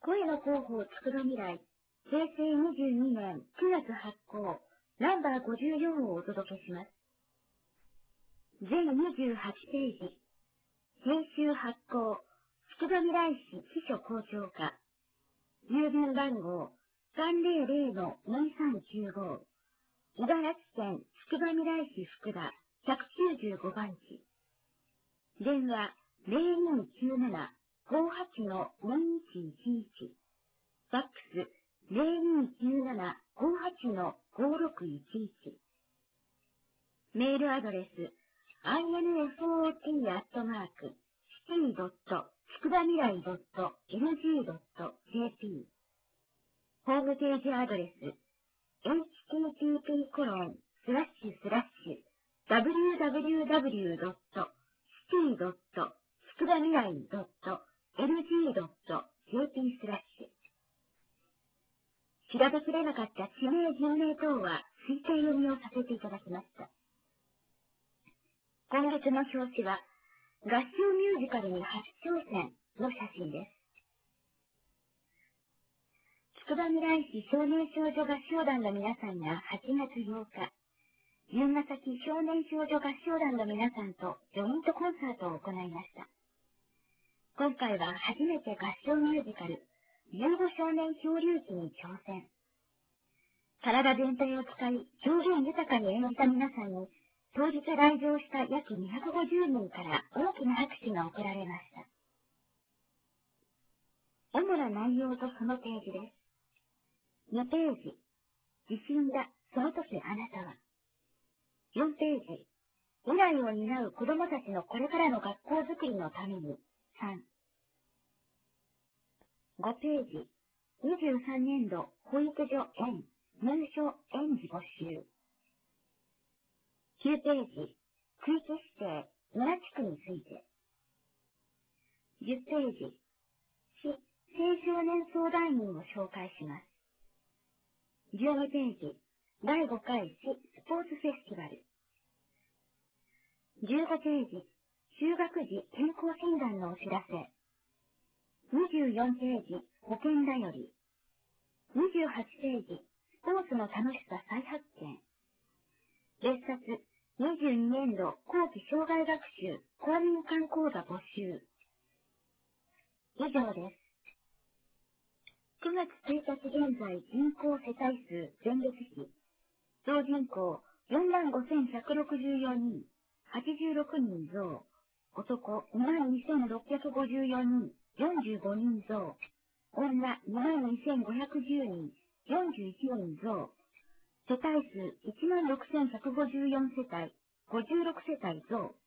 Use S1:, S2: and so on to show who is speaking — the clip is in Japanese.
S1: 声の広報つくば未来、平成22年9月発行、ナンバー54をお届けします。全28ページ。編集発行、つくば未来市秘書校長課。郵便番号 300-2395。茨城県つくば未来市福田195番地。電話0297-58-2111。ファックス0297-58-5611。メールアドレス infot@city.tsukubaMirai.ng.jp。ホームページアドレス http://www.city.tsukubaMirai.ng.jp/。調べきれなかった地名人名等は推定読みをさせていただきました。今月の表紙は、合唱ミュージカルに初挑戦の写真です。つくば未来市少年少女合唱団の皆さんが8月8日、龍ヶ崎少年少女合唱団の皆さんとジョイントコンサートを行いました。今回は初めて合唱ミュージカル、15少年漂流記に挑戦。体全体を使い、表現豊かに演じた皆さんに、当日来場した約250人から大きな拍手が送られました。主な内容とそのページです。2ページ、地震だ、その時あなたは。4ページ、未来を担う子供たちのこれからの学校づくりのために、3。5ページ、23年度保育所園入所園児募集。9ページ、区域指定村地区について。10ページ、市青少年相談員を紹介します。12ページ、第5回市スポーツフェスティバル。15ページ、就学時健康診断のお知らせ。24ページ、保険だより。28ページ、スポーツの楽しさ再発見。別冊、22年度後期障害学習公民館講座募集。以上です。9月1日現在人口世帯数前歴比。総人口45,164人、86人増。男22,654人、45人増。女22,510人、41人増。世帯数16,154世帯、56世帯増。